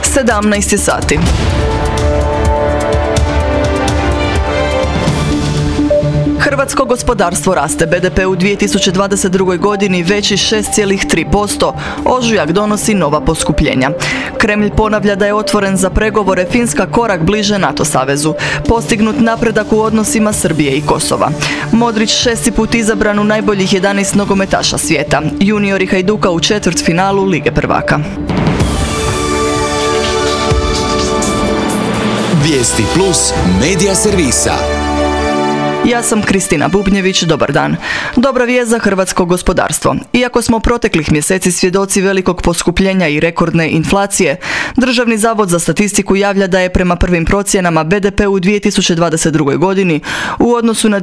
17 sati. Hrvatsko gospodarstvo raste. BDP u 2022. godini veći 6,3%. Ožujak donosi nova poskupljenja. Kremlj ponavlja da je otvoren za pregovore, Finska korak bliže NATO savezu. Postignut napredak u odnosima Srbije i Kosova. Modrić 6. put izabran u najboljih 11 nogometaša svijeta. Juniori Hajduka u četvrtfinalu Lige prvaka. Vijesti Plus medija servisa. Ja sam Kristina Bubnjević, dobar dan. Dobra vijest za hrvatsko gospodarstvo. Iako smo proteklih mjeseci svjedoci velikog poskupljenja i rekordne inflacije, Državni zavod za statistiku javlja da je prema prvim procjenama BDP u 2022. godini u odnosu na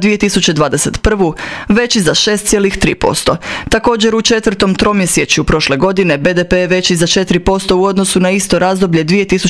2021. veći za 6,3%. Također u četvrtom tromjesečju prošle godine BDP je veći za 4% u odnosu na isto razdoblje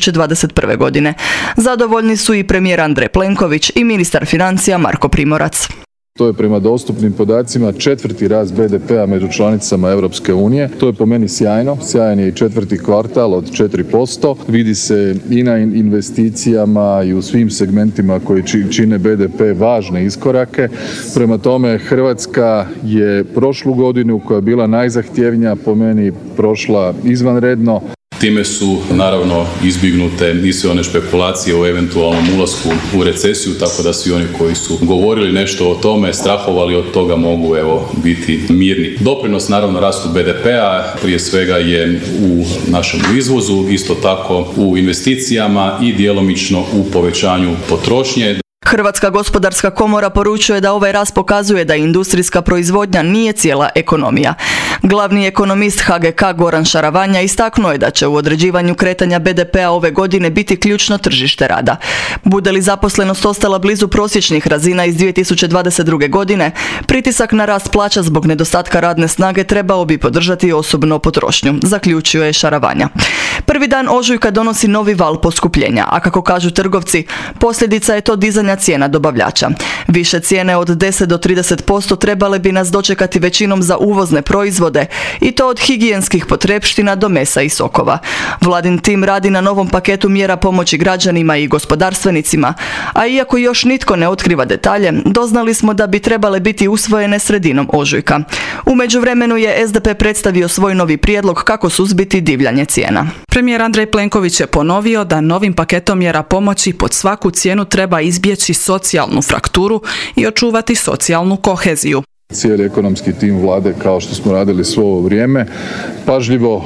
2021. godine. Zadovoljni su i premijer Andrej Plenković i ministar financija Marko Primorac. To je prema dostupnim podacima četvrti rast BDP-a među članicama Europske unije. To je po meni sjajno. Sjajan je i četvrti kvartal od 4%. Vidi se i na investicijama i u svim segmentima koji čine BDP važne iskorake. Prema tome, Hrvatska je prošlu godinu, koja je bila najzahtjevnija, po meni prošla izvanredno. Time su naravno izbjegnute i sve one špekulacije o eventualnom ulasku u recesiju, tako da svi oni koji su govorili nešto o tome, strahovali od toga, mogu biti mirni. Doprinos naravno rastu BDP-a prije svega je u našem izvozu, isto tako u investicijama i djelomično u povećanju potrošnje. Hrvatska gospodarska komora poručuje da ovaj rast pokazuje da industrijska proizvodnja nije cijela ekonomija. Glavni ekonomist HGK Goran Šaravanja istaknuo je da će u određivanju kretanja BDP-a ove godine biti ključno tržište rada. Bude li zaposlenost ostala blizu prosječnih razina iz 2022. godine, pritisak na rast plaća zbog nedostatka radne snage trebao bi podržati osobnu potrošnju, zaključio je Šaravanja. Prvi dan ožujka donosi novi val poskupljenja, a kako kažu trgovci, posljedica je to dizanja cijena dobavljača. Više cijene od 10 do 30% trebale bi nas dočekati većinom za uvozne proizvode, i to od higijenskih potrepština do mesa i sokova. Vladin tim radi na novom paketu mjera pomoći građanima i gospodarstvenicima, a iako još nitko ne otkriva detalje, doznali smo da bi trebale biti usvojene sredinom ožujka. U međuvremenu je SDP predstavio svoj novi prijedlog kako suzbiti divljanje cijena. Premijer Andrej Plenković je ponovio da novim paketom mjera pomoći pod svaku cijenu treba izbjeći socijalnu frakturu i očuvati socijalnu koheziju. Cijeli ekonomski tim vlade, kao što smo radili svo ovo vrijeme, pažljivo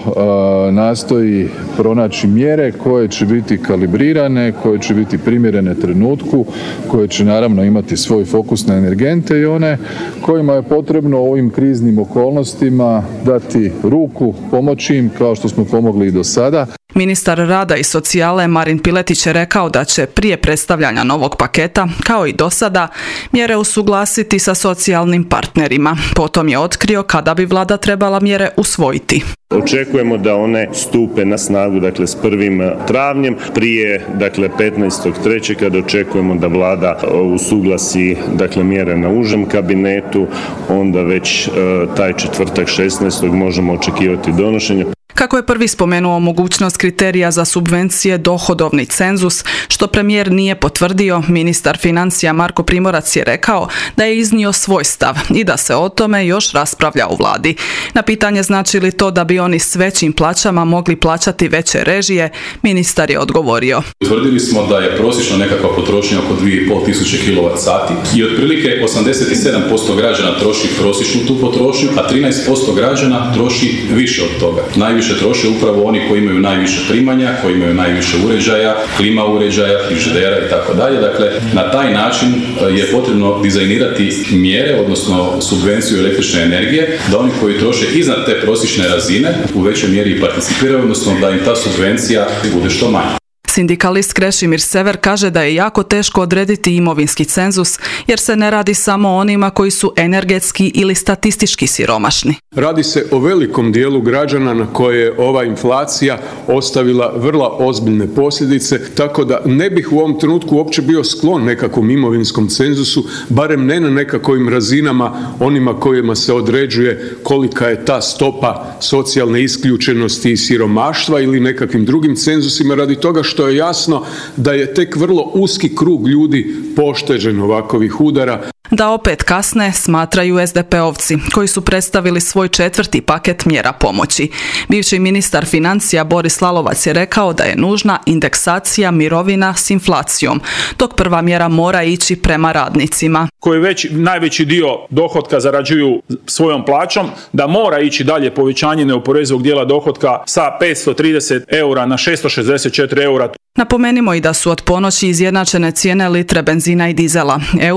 nastoji pronaći mjere koje će biti kalibrirane, koje će biti primjerene trenutku, koje će naravno imati svoj fokus na energente i one kojima je potrebno u ovim kriznim okolnostima dati ruku, pomoći im kao što smo pomogli i do sada. Ministar rada i socijale Marin Piletić je rekao da će prije predstavljanja novog paketa, kao i do sada, mjere usuglasiti sa socijalnim partnerima. Potom je otkrio kada bi vlada trebala mjere usvojiti. Očekujemo da one stupe na snagu, s 1. travnjem, prije, 15.3. kada očekujemo da vlada usuglasi, mjere na užem kabinetu, onda već taj četvrtak 16. možemo očekivati donošenje. Kako je prvi spomenuo mogućnost kriterija za subvencije dohodovni cenzus, što premijer nije potvrdio, ministar financija Marko Primorac je rekao da je iznio svoj stav i da se o tome još raspravlja u vladi. Na pitanje znači li to da bi oni s većim plaćama mogli plaćati veće režije, ministar je odgovorio. Utvrdili smo da je prosječno nekakva potrošnja oko 2500 kWh i otprilike 87% građana troši prosječnu tu potrošnju, a 13% građana troši više od toga. Najviše troše upravo oni koji imaju najviše primanja, koji imaju najviše uređaja, klima uređaja, frižidera i tako dalje. Dakle, na taj način je potrebno dizajnirati mjere, odnosno subvenciju električne energije, da oni koji troše iznad te prosječne razine u većoj mjeri participiraju, odnosno da im ta subvencija bude što manja. Sindikalist Krešimir Sever kaže da je jako teško odrediti imovinski cenzus jer se ne radi samo o onima koji su energetski ili statistički siromašni. Radi se o velikom dijelu građana na koje je ova inflacija ostavila vrlo ozbiljne posljedice, tako da ne bih u ovom trenutku uopće bio sklon nekakvom imovinskom cenzusu, barem ne na nekakvim razinama onima kojima se određuje kolika je ta stopa socijalne isključenosti i siromaštva ili nekakvim drugim cenzusima, radi toga što je jasno da je tek vrlo uski krug ljudi pošteđen ovakovih udara. Da opet kasne, smatraju SDP-ovci, koji su predstavili svoj 4. paket mjera pomoći. Bivši ministar financija Boris Lalovac je rekao da je nužna indeksacija mirovina s inflacijom, dok prva mjera mora ići prema radnicima. Koji već najveći dio dohotka zarađuju svojom plaćom, da mora ići dalje povećanje neoporezivog dijela dohotka sa 530 eura na 664 eura. Napomenimo i da su od ponoći izjednačene cijene litre benzina i dizela,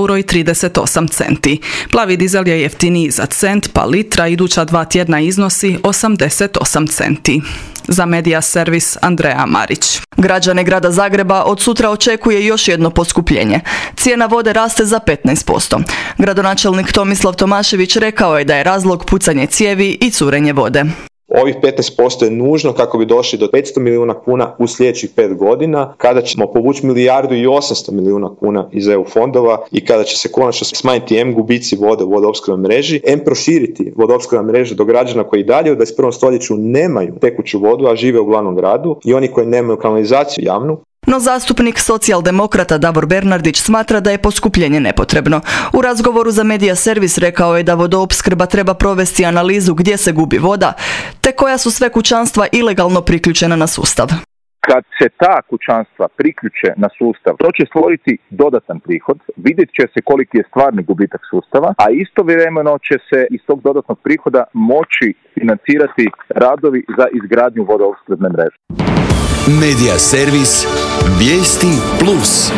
€1,38. Plavi dizel je jeftiniji za cent, pa litra iduća 2 tjedna iznosi 88 centi. Za Medija servis Andreja Marić. Građane grada Zagreba od sutra očekuje još jedno poskupljenje. Cijena vode raste za 15%. Gradonačelnik Tomislav Tomašević rekao je da je razlog pucanje cijevi i curenje vode. Ovih 15% je nužno kako bi došli do 500 milijuna kuna u sljedećih 5 godina, kada ćemo povući 1,8 milijardi kuna iz EU fondova i kada će se konačno smanjiti gubici vode u vodoopskrbnoj mreži, proširiti vodoopskrbna mreža do građana koji dalje u 21. stoljeću nemaju tekuću vodu, a žive u glavnom gradu, i oni koji nemaju kanalizaciju javnu. No zastupnik socijaldemokrata Davor Bernardić smatra da je poskupljenje nepotrebno. U razgovoru za Medija servis rekao je da vodoopskrba treba provesti analizu gdje se gubi voda, te koja su sve kućanstva ilegalno priključena na sustav. Kad se ta kućanstva priključe na sustav, to će stvoriti dodatan prihod, vidjet će se koliki je stvarni gubitak sustava, a istovremeno će se iz tog dodatnog prihoda moći financirati radovi za izgradnju vodoopskrbne mreže. Medija servis Vijesti Plus.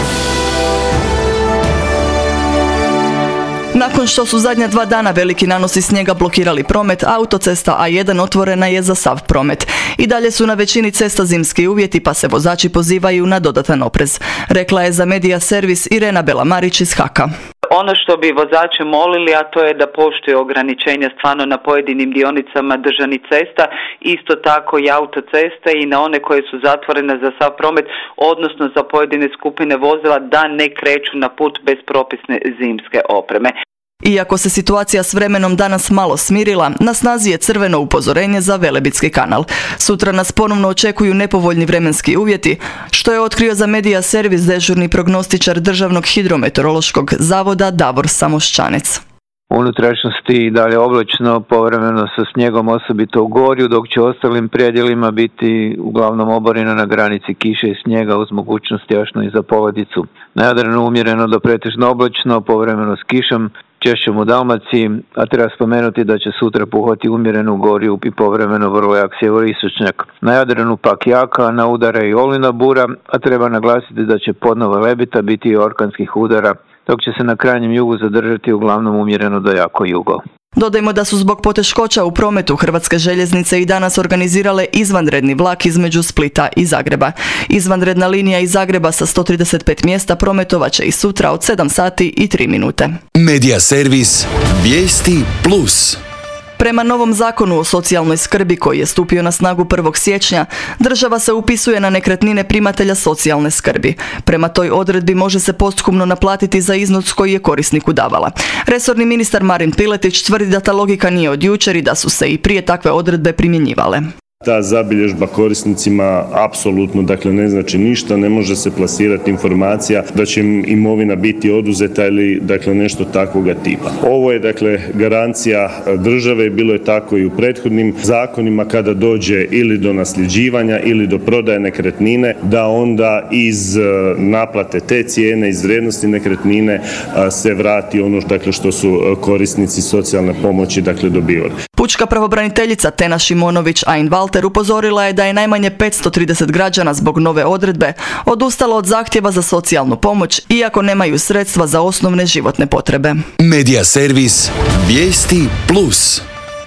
Nakon što su zadnja 2 dana veliki nanosi snijega blokirali promet, autocesta A1 otvorena je za sav promet. I dalje su na većini cesta zimski uvjeti, pa se vozači pozivaju na dodatan oprez. Rekla je za Medija servis Irena Belamarić iz HAK-a. Ono što bi vozače molili, a to je da poštuju ograničenja stvarno na pojedinim dionicama državnih cesta, isto tako i autoceste i na one koje su zatvorene za sav promet, odnosno za pojedine skupine vozila, da ne kreću na put bez propisne zimske opreme. Iako se situacija s vremenom danas malo smirila, na snazi je crveno upozorenje za Velebitski kanal. Sutra nas ponovno očekuju nepovoljni vremenski uvjeti, što je otkrio za Medija servis dežurni prognostičar Državnog hidrometeorološkog zavoda Davor Samoščanec. U unutrašnjosti i dalje oblačno, povremeno sa snijegom osobito u gorju, dok će ostalim predjelima biti uglavnom oboreno na granici kiše i snijega uz mogućnost jašno i za poledicu. Na Jadranu umjereno do pretežno oblačno, povremeno s kišom, češćom u Dalmaciji, a treba spomenuti da će sutra puhati umjerenu gorju i povremeno vrlo jak sjeveristočnjak. Na Jadranu pak jaka, na udara i olujna bura, a treba naglasiti da će podnova lebita biti i orkanskih udara, dok će se na krajnjem jugu zadržati uglavnom umjereno do jako jugo. Dodajmo da su zbog poteškoća u prometu Hrvatske željeznice i danas organizirale izvanredni vlak između Splita i Zagreba. Izvanredna linija iz Zagreba sa 135 mjesta prometovat će i sutra od 7 sati i 3 minute. Medija servis Vijesti Plus. Prema novom zakonu o socijalnoj skrbi koji je stupio na snagu 1. siječnja, država se upisuje na nekretnine primatelja socijalne skrbi. Prema toj odredbi može se posthumno naplatiti za iznos koji je korisniku davala. Resorni ministar Marin Piletić tvrdi da ta logika nije od jučer i da su se i prije takve odredbe primjenjivale. Ta zabilježba korisnicima apsolutno ne znači ništa, ne može se plasirati informacija da će im imovina biti oduzeta ili nešto takvoga tipa. Ovo je garancija države, bilo je tako i u prethodnim zakonima kada dođe ili do nasljeđivanja ili do prodaje nekretnine, da onda iz naplate te cijene, iz vrijednosti nekretnine se vrati ono što su korisnici socijalne pomoći dobivali. Pučka pravobraniteljica Tena Šimonović Einwalter upozorila je da je najmanje 530 građana zbog nove odredbe odustalo od zahtjeva za socijalnu pomoć, iako nemaju sredstva za osnovne životne potrebe. Medija servis Vijesti Plus.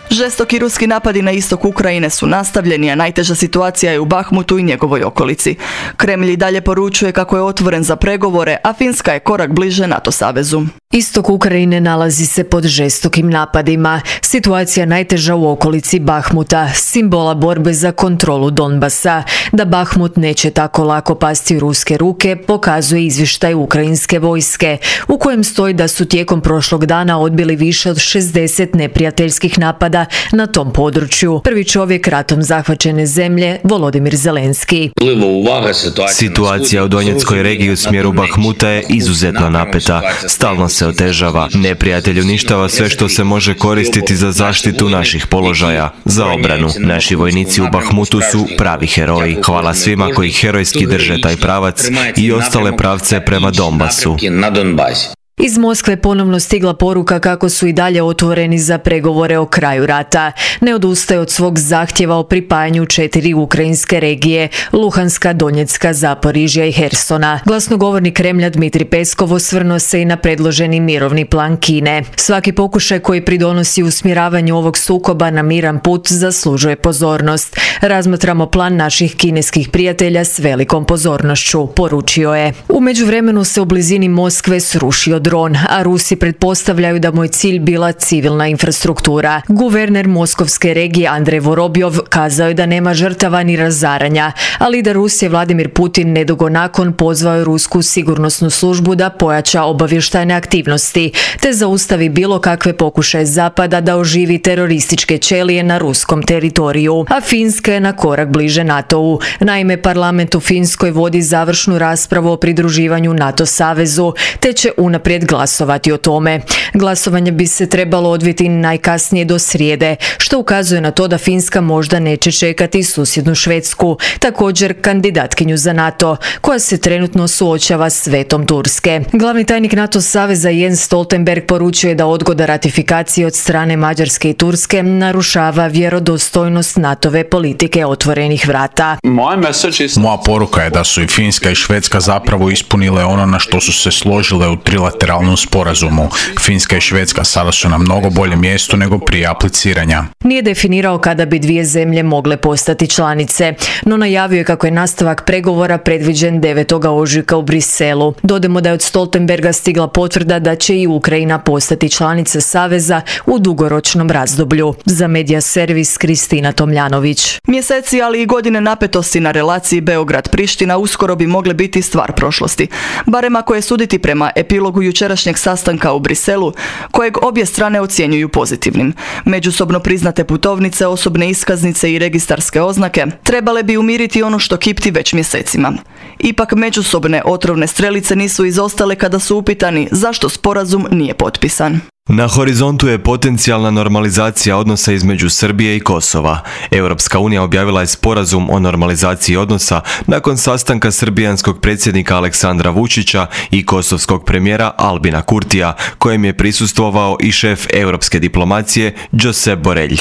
Žestoki ruski napadi na istok Ukrajine su nastavljeni, a najteža situacija je u Bahmutu i njegovoj okolici. Kremlj i dalje poručuje kako je otvoren za pregovore, a Finska je korak bliže NATO savezu. Istok Ukrajine nalazi se pod žestokim napadima. Situacija najteža u okolici Bahmuta, simbola borbe za kontrolu Donbasa. Da Bahmut neće tako lako pasti u ruske ruke, pokazuje izvještaj ukrajinske vojske, u kojem stoji da su tijekom prošlog dana odbili više od 60 neprijateljskih napada na tom području. Prvi čovjek ratom zahvaćene zemlje, Volodimir Zelenski. Situacija u Donjeckoj regiji u smjeru Bahmuta je izuzetno napeta. Stalno se otežava. Neprijatelj uništava sve što se može koristiti za zaštitu naših položaja, za obranu. Naši vojnici u Bahmutu su pravi heroji. Hvala svima koji herojski drže taj pravac i ostale pravce prema Donbasu. Iz Moskve ponovno stigla poruka kako su i dalje otvoreni za pregovore o kraju rata. Ne odustaje od svog zahtjeva o pripajanju 4 ukrajinske regije, Luhanska, Donjecka, Zaporižja i Hersona. Glasnogovornik Kremlja Dmitrij Peskov osvrnuo se i na predloženi mirovni plan Kine. Svaki pokušaj koji pridonosi usmjeravanju ovog sukoba na miran put zaslužuje pozornost. Razmatramo plan naših kineskih prijatelja s velikom pozornošću, poručio je. U međuvremenu se u blizini Moskve srušio dron, a Rusi pretpostavljaju da mu je cilj bila civilna infrastruktura. Guverner moskovske regije Andrej Vorobjov kazao je da nema žrtava ni razaranja, a lider Rusije Vladimir Putin nedugo nakon pozvao je rusku sigurnosnu službu da pojača obavještajne aktivnosti, te zaustavi bilo kakve pokušaje Zapada da oživi terorističke ćelije na ruskom teritoriju. A Finska je na korak bliže NATO-u. Naime, parlament u Finskoj vodi završnu raspravu o pridruživanju NATO savezu, te će unaprijed glasovati o tome. Glasovanje bi se trebalo odviti najkasnije do srijede, što ukazuje na to da Finska možda neće čekati susjednu Švedsku, također kandidatkinju za NATO, koja se trenutno suočava s vetom Turske. Glavni tajnik NATO saveza Jens Stoltenberg poručio je da odgoda ratifikacije od strane Mađarske i Turske narušava vjerodostojnost NATO-ve politike otvorenih vrata. Moja poruka je da su i Finska i Švedska zapravo ispunile ono na što su se složile u trilateralnom sporazumu. Finska i Švedska sada su na mnogo boljem mjestu nego prije apliciranja. Nije definirao kada bi dvije zemlje mogle postati članice, no najavio je kako je nastavak pregovora predviđen 9. ožujka u Briselu. Dodajmo da je od Stoltenberga stigla potvrda da će i Ukrajina postati članica saveza u dugoročnom razdoblju. Za Medija servis Kristina Tomljanović. Mjeseci, ali i godine napetosti na relaciji Beograd-Priština uskoro bi mogle biti stvar prošlosti. Barem ako je suditi prema epilogu jučerašnjeg sastanka u Briselu, kojeg obje strane ocjenjuju pozitivnim. Međusobno priznate putovnice, osobne iskaznice i registarske oznake trebale bi umiriti ono što kipti već mjesecima. Ipak međusobne otrovne strelice nisu izostale kada su upitani zašto sporazum nije potpisan. Na horizontu je potencijalna normalizacija odnosa između Srbije i Kosova. Europska unija objavila je sporazum o normalizaciji odnosa nakon sastanka srbijanskog predsjednika Aleksandra Vučića i kosovskog premijera Albina Kurtija, kojem je prisustvovao i šef europske diplomacije Josep Borrell.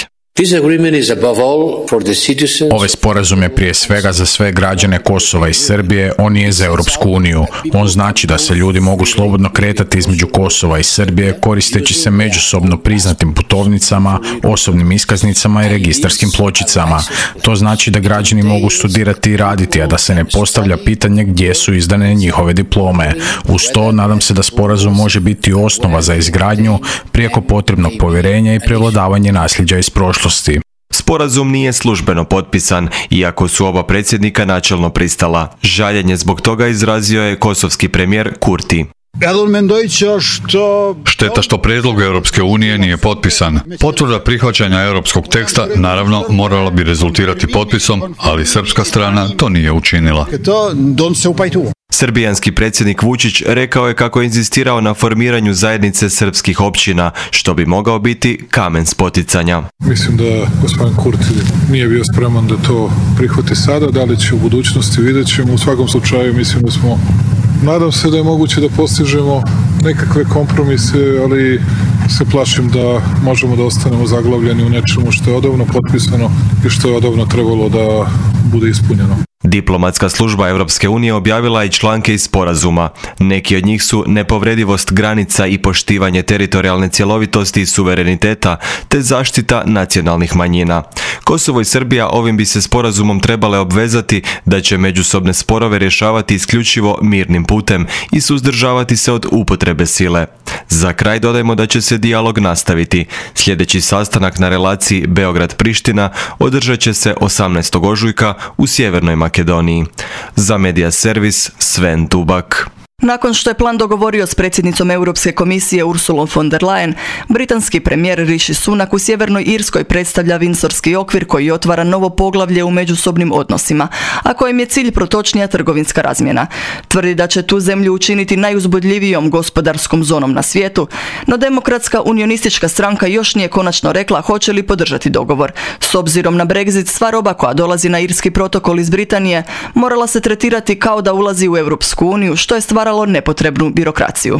Ovaj sporazum je prije svega za sve građane Kosova i Srbije, on nije za Europsku uniju. On znači da se ljudi mogu slobodno kretati između Kosova i Srbije koristeći se međusobno priznatim putovnicama, osobnim iskaznicama i registarskim pločicama. To znači da građani mogu studirati i raditi, a da se ne postavlja pitanje gdje su izdane njihove diplome. Uz to, nadam se da sporazum može biti osnova za izgradnju prijeko potrebnog povjerenja i prevladavanje nasljeđa iz prošlosti. Sporazum nije službeno potpisan, iako su oba predsjednika načelno pristala. Žaljenje zbog toga izrazio je kosovski premijer Kurti. Šteta što prijedlog Europske unije nije potpisan. Potvrda prihvaćanja europskog teksta naravno morala bi rezultirati potpisom, ali srpska strana to nije učinila. Srbijanski predsjednik Vučić rekao je kako je inzistirao na formiranju zajednice srpskih općina, što bi mogao biti kamen spoticanja. Mislim da gospodin Kurti nije bio spreman da to prihvati sada, da li će u budućnosti vidjet ćemo. U svakom slučaju mislim da smo Nadam se da je moguće da postižemo nekakve kompromise, ali se plašim da možemo da ostanemo zaglavljeni u nečemu što je odavno potpisano i što je odavno trebalo da bude ispunjeno. Diplomatska služba Europske unije objavila je članke iz sporazuma. Neki od njih su nepovredivost granica i poštivanje teritorijalne cjelovitosti i suvereniteta, te zaštita nacionalnih manjina. Kosovo i Srbija ovim bi se sporazumom trebale obvezati da će međusobne sporove rješavati isključivo mirnim putem i suzdržavati se od upotrebe sile. Za kraj dodajmo da će se dijalog nastaviti. Sljedeći sastanak na relaciji Beograd-Priština održat će se 18. ožujka u Sjevernoj Makedoniji. Za Media Servis Sven Tubak. Nakon što je plan dogovorio s predsjednicom Europske komisije Ursulom von der Leyen, britanski premijer Rishi Sunak u Sjevernoj Irskoj predstavlja Windsorski okvir koji otvara novo poglavlje u međusobnim odnosima, a kojem je cilj protočnija trgovinska razmjena. Tvrdi da će tu zemlju učiniti najuzbudljivijom gospodarskom zonom na svijetu, no Demokratska unionistička stranka još nije konačno rekla hoće li podržati dogovor. S obzirom na Brexit, sva roba koja dolazi na irski protokol iz Britanije morala se tretirati kao da ulazi u Europsku uniju, što je stvaralo nepotrebnu birokraciju.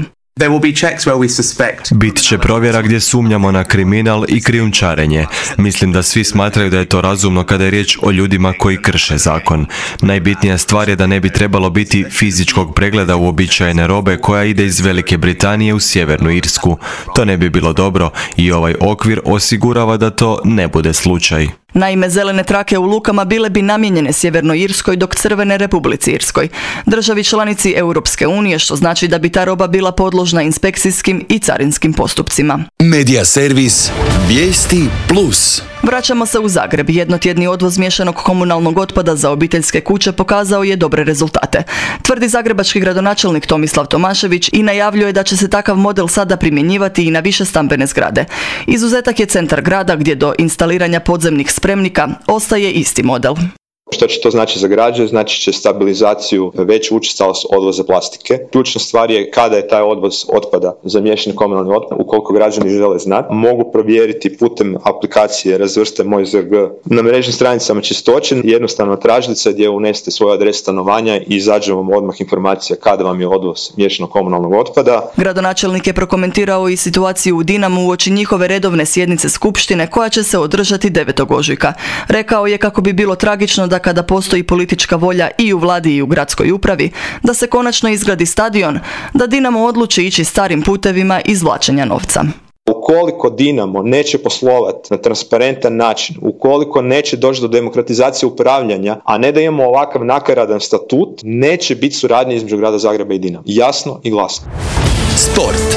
Bit će provjera gdje sumnjamo na kriminal i krijumčarenje. Mislim da svi smatraju da je to razumno kada je riječ o ljudima koji krše zakon. Najbitnija stvar je da ne bi trebalo biti fizičkog pregleda uobičajene robe koja ide iz Velike Britanije u Sjevernu Irsku. To ne bi bilo dobro i ovaj okvir osigurava da to ne bude slučaj. Naime, zelene trake u lukama bile bi namijenjene Sjevernoj Irskoj dok crvene Republici Irskoj, državi članici Europske unije, što znači da bi ta roba bila podložna inspekcijskim i carinskim postupcima. Media servis Vijesti Plus. Vraćamo se u Zagreb. Jednotjedni odvoz miješanog komunalnog otpada za obiteljske kuće pokazao je dobre rezultate. Tvrdi zagrebački gradonačelnik Tomislav Tomašević i najavljuje da će se takav model sada primjenjivati i na više stambene zgrade. Izuzetak je centar grada gdje do instaliranja podzemnih spremnika ostaje isti model. Što će to znači za građane? Znači će stabilizaciju, veću učestalost odvoza plastike. Ključna stvar je kada je taj odvoz otpada za miješani komunalni otpad, ukoliko građani žele znati, mogu provjeriti putem aplikacije Razvrste moj ZG na mrežnim stranicama Čistoće, jednostavno tražilica gdje unesete svoju adresu stanovanja i izađe vam odmah informacija kada vam je odvoz miješanog komunalnog otpada. Gradonačelnik je prokomentirao i situaciju u Dinamu uoči njihove redovne sjednice skupštine koja će se održati 9. ožujka. Rekao je kako bi bilo tragično da kada postoji politička volja i u vladi i u gradskoj upravi, da se konačno izgradi stadion, da Dinamo odluči ići starim putevima izvlačenja novca. Ukoliko Dinamo neće poslovati na transparentan način, ukoliko neće doći do demokratizacije upravljanja, a ne da imamo ovakav nakaradan statut, neće biti suradnje između grada Zagreba i Dinama. Jasno i glasno. Sport.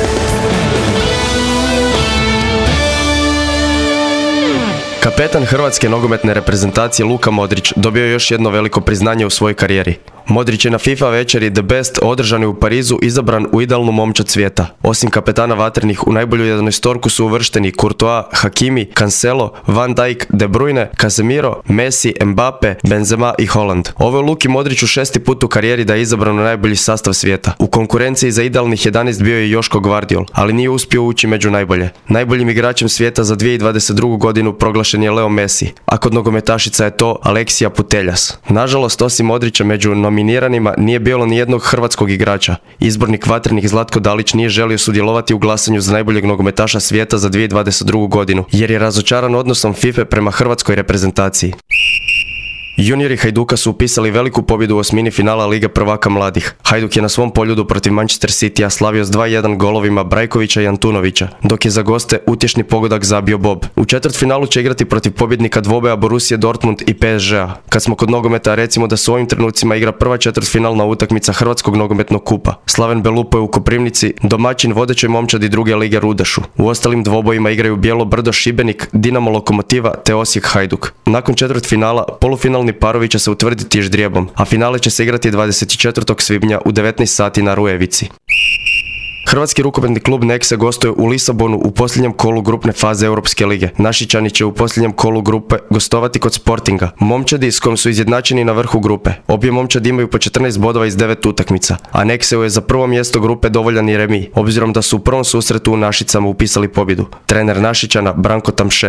Kapetan hrvatske nogometne reprezentacije Luka Modrić dobio je još jedno veliko priznanje u svojoj karijeri. Modrić je na FIFA večeri The Best održani u Parizu izabran u idealnu momčad svijeta. Osim kapetana vatrenih u najbolju 11 su uvršteni Courtois, Hakimi, Cancelo, Van Dijk, De Bruyne, Casemiro, Messi, Mbappe, Benzema i Haaland. Ovo je Luki Modriću 6. put u karijeri da je izabran u najbolji sastav svijeta. U konkurenciji za idealnih 11 bio je Joško Gvardiol, ali nije uspio ući među najbolje. Najboljim igračem svijeta za 2022. godinu proglašen je Leo Messi, a kod nogometašica je to Aleksija Puteljas. Nažalost, osim Modrića među nominiranima nije bilo ni jednog hrvatskog igrača. Izbornik vatrenih Zlatko Dalić nije želio sudjelovati u glasanju za najboljeg nogometaša svijeta za 2022. godinu, jer je razočaran odnosom FIFA prema hrvatskoj reprezentaciji. Juniori Hajduka su upisali veliku pobjedu u osmini finala Lige prvaka mladih. Hajduk je na svom poljudu protiv Manchester Citya slavio s 2-1 golovima Brajkovića i Antunovića, dok je za goste utješni pogodak zabio Bob. U četvrtfinalu će igrati protiv pobjednika dvoboja Borussia Dortmund i PSG-a. Kad smo kod nogometa, recimo da se u ovim trenucima igra prva četvrtfinalna utakmica Hrvatskog nogometnog kupa. Slaven Belupo je u Koprivnici, domaćin vodećoj momčadi druge lige Rudešu. U ostalim dvobojima igraju Bijelo Brdo Šibenik, Dinamo Lokomotiva te Osijek Hajduk. Nakon četvrtfinala, polufinalni parovi će se utvrditi ždrijebom, a finale će se igrati 24. svibnja u 19 sati na Rujevici. Hrvatski rukometni klub Nexe gostuje u Lisabonu u posljednjem kolu grupne faze Europske lige. Našičani će u posljednjem kolu grupe gostovati kod Sportinga, momčadi s kojom su izjednačeni na vrhu grupe. Obje momčadi imaju po 14 bodova iz 9 utakmica, a Nexeu je za prvo mjesto grupe dovoljan i remi, obzirom da su u prvom susretu u Našicama upisali pobjedu. Trener Našičana Branko Tamše.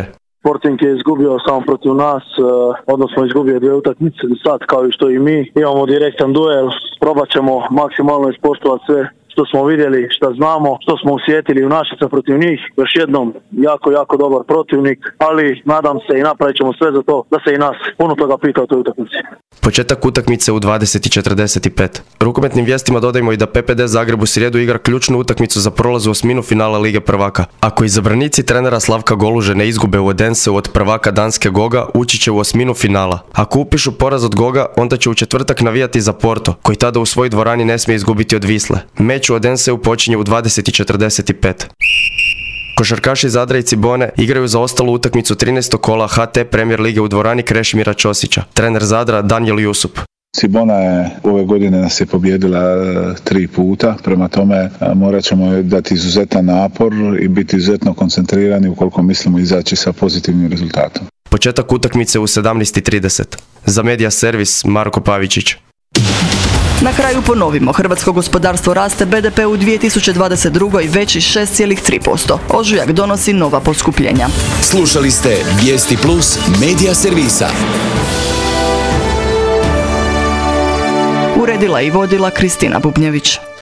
Sporting je izgubio samo protiv nas, odnosno izgubio 2 utakmice sad kao i što i mi. Imamo direktan duel, probat ćemo maksimalno ispoštovati sve što smo vidjeli, što znamo, što smo osjetili u Našica protiv njih. Još jednom, jako dobar protivnik, ali nadam se i napravit ćemo sve za to da se i nas puno toga pita o toj utakmici. Početak utakmice u 20:45. Rukometnim vijestima dodajmo i da PPD Zagreb u srijedu igra ključnu utakmicu za prolaz u osminu finala Lige prvaka. Ako izabranici trenera Slavka Goluže ne izgube u Odenseu od prvaka Danske Goga, ući će u osminu finala. Ako upišu poraz od Goga, onda će u četvrtak navijati za Porto, koji tada u svojoj dvorani ne smije izgubiti od Visle. Meč u Odenseu počinje u 20:45. Košarkaši Zadra i Cibone igraju za ostalu utakmicu 13. kola HT Premier Lige u dvorani Krešimira Ćosića. Trener Zadra Danijel Jusup. Cibona je ove godine nas je pobijedila 3 puta, prema tome morat ćemo dati izuzetan napor i biti izuzetno koncentrirani ukoliko mislimo izaći sa pozitivnim rezultatom. Početak utakmice u 17:30. Za Medija Servis Marko Pavičić. Na kraju ponovimo, hrvatsko gospodarstvo raste, BDP u 2022. veći 6,3%. Ožujak donosi nova poskupljenja. Slušali ste Vijesti Plus Medija Servisa. Uredila i vodila Kristina Bubnjević.